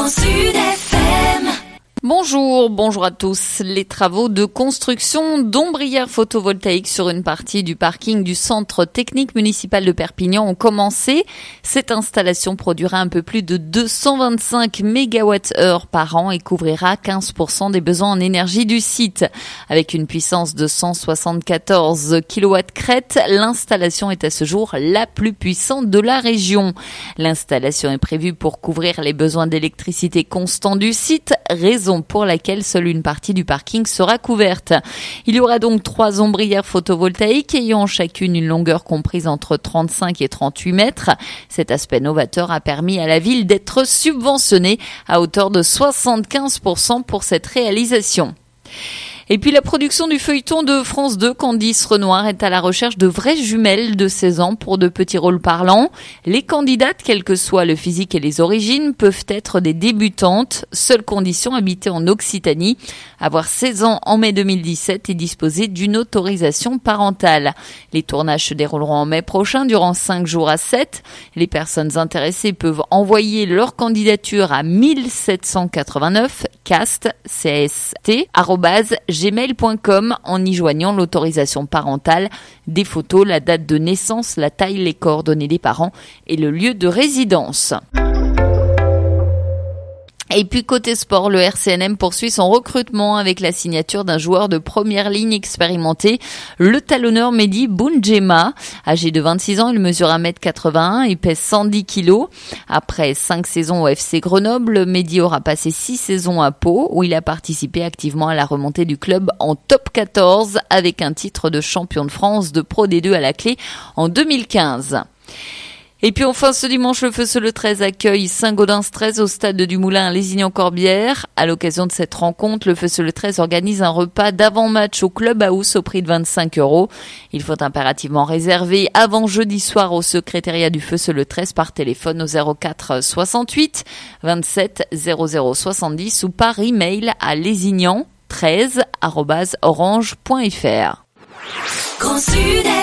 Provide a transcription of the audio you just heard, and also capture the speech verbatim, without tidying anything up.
Grand Sud F M. Bonjour, bonjour à tous. Les travaux de construction d'ombrières photovoltaïques sur une partie du parking du centre technique municipal de Perpignan ont commencé. Cette installation produira un peu plus de deux cent vingt-cinq mégawattheures par an et couvrira quinze pour cent des besoins en énergie du site. Avec une puissance de cent soixante-quatorze kilowatts crête, l'installation est à ce jour la plus puissante de la région. L'installation est prévue pour couvrir les besoins d'électricité constants du site, raison pour laquelle seule une partie du parking sera couverte. Il y aura donc trois ombrières photovoltaïques ayant chacune une longueur comprise entre trente-cinq et trente-huit mètres. Cet aspect novateur a permis à la ville d'être subventionnée à hauteur de soixante-quinze pour cent pour cette réalisation. Et puis la production du feuilleton de France deux, Candice Renoir, est à la recherche de vraies jumelles de seize ans pour de petits rôles parlants. Les candidates, quel que soit le physique et les origines, peuvent être des débutantes. Seule condition, habiter en Occitanie, avoir seize ans en mai deux mille dix-sept et disposer d'une autorisation parentale. Les tournages se dérouleront en mai prochain durant cinq jours à sept. Les personnes intéressées peuvent envoyer leur candidature à mille sept cent quatre-vingt-neuf cast, C S T, arobase gmail point com en y joignant l'autorisation parentale, des photos, la date de naissance, la taille, les coordonnées des parents et le lieu de résidence. Et puis côté sport, le R C N M poursuit son recrutement avec la signature d'un joueur de première ligne expérimenté, le talonneur Mehdi Bounjema. Âgé de vingt-six ans, il mesure un mètre quatre-vingt-un et pèse cent dix kilos. Après cinq saisons au F C Grenoble, Mehdi aura passé six saisons à Pau, où il a participé activement à la remontée du club en top quatorze avec un titre de champion de France de Pro D deux à la clé en deux mille quinze. Et puis enfin, ce dimanche, le Feu le treize accueille Saint-Gaudens treize au stade du Moulin à Lézignan-Corbière. À l'occasion de cette rencontre, le Feu le treize organise un repas d'avant-match au Club House au prix de vingt-cinq euros. Il faut impérativement réserver avant jeudi soir au secrétariat du Feu le treize par téléphone au zéro quatre soixante-huit vingt-sept zéro zéro soixante-dix ou par email à lézignan treize arobase orange point f r. Grand Sud